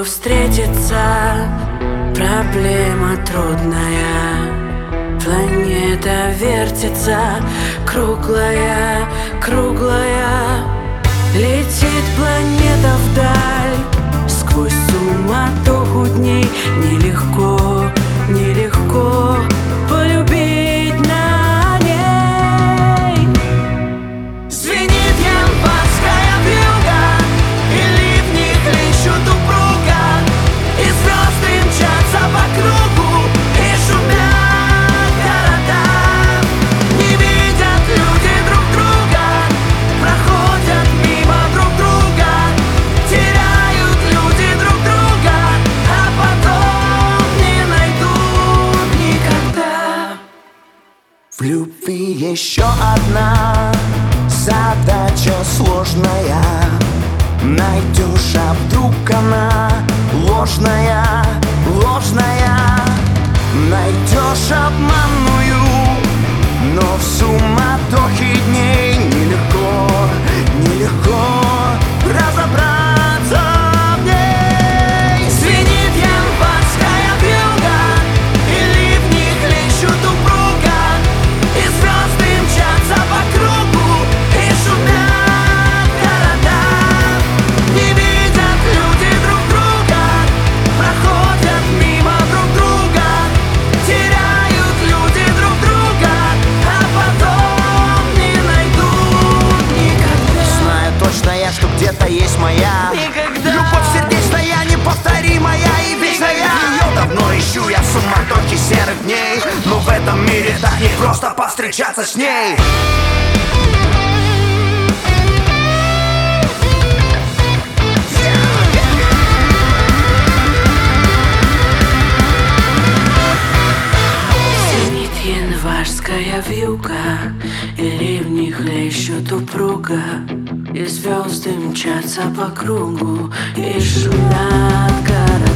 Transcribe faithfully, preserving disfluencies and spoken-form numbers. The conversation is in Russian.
тобою встретиться проблема трудная. Планета вертится, круглая, круглая. Летит планета вдаль, сквозь суматоху дней. Нелегко, нелегко полюбить на ней. Звенит январская вьюга, и ливни хлещут упруга, и звезды мчатся по кругу, и шумят города. Не видят люди друг друга, проходят мимо друг друга, теряют люди друг друга, а потом не найдут никогда. В любви еще одна задача сложная. Найдешь, а вдруг она ложная, ложная. Найдешь обманную, но в суматохе дней нелегко, нелегко разобраться в ней. Звенит январская вьюга, и ливни хлещут упруга, и звезды мчатся по кругу, и шумят города. Не видят люди друг друга, проходят мимо друг друга, теряют люди друг друга, а потом не найдут никогда. Знаю точно я, что где-то есть моя Никогда. любовь сердечная, неповторимая и вечная. Ее давно ищу я в суматохе серых дней, но в этом мире так не просто повстречаться с ней. Звенит январская вьюга, и ливни хлещут упруга, и звезды мчатся по кругу, и шумят города.